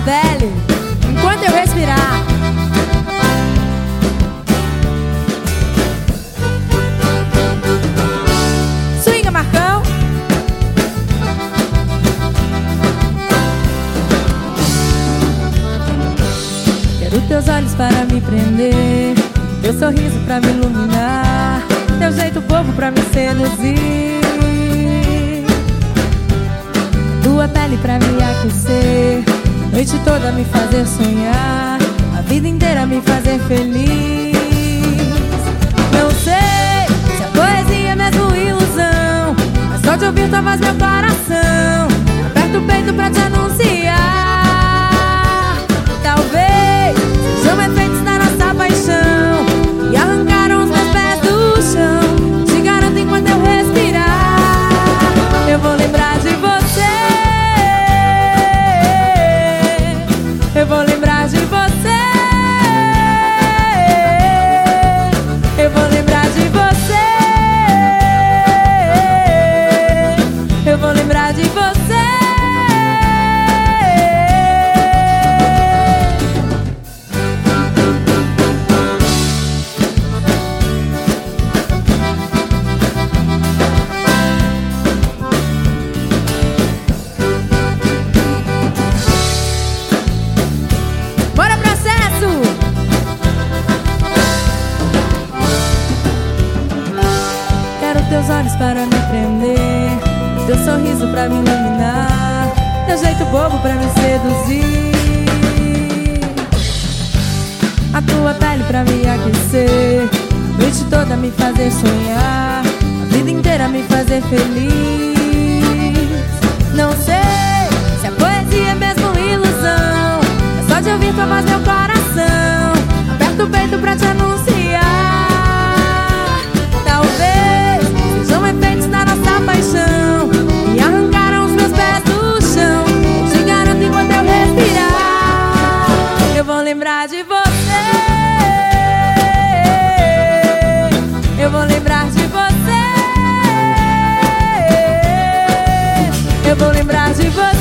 pele enquanto eu respirar. Swinga, Marcão. Quero teus olhos para me prender, teu sorriso pra me iluminar, teu jeito bobo pra me seduzir, tua pele pra me aquecer, a noite toda me fazer sonhar, a vida inteira me fazer feliz. Não sei se a poesia é mesmo ilusão, mas só de ouvir tua voz meu coração aperta o peito pra te anunciar. Talvez sejam efeitos da nossa paixão e arrancaram os meus pés do chão. Te garanto, enquanto eu respirar, eu vou lembrar de você. Eu vou lembrar de você. Eu vou lembrar de você. Eu vou lembrar de você. Bora, processo! Quero teus olhos para me prender, teu sorriso pra me iluminar, teu jeito bobo pra me seduzir, a tua pele pra me aquecer, a noite toda me fazer sonhar, a vida inteira me fazer feliz. Não sei se a poesia é mesmo ilusão, é só de ouvir tua voz meu coração aperta o peito pra te anunciar. Talvez sejam efeitos da nossa paixão e arrancaram os meus pés do chão. Eu te garanto, enquanto eu respirar, eu vou lembrar de você. Eu vou lembrar de você. Eu vou lembrar de você.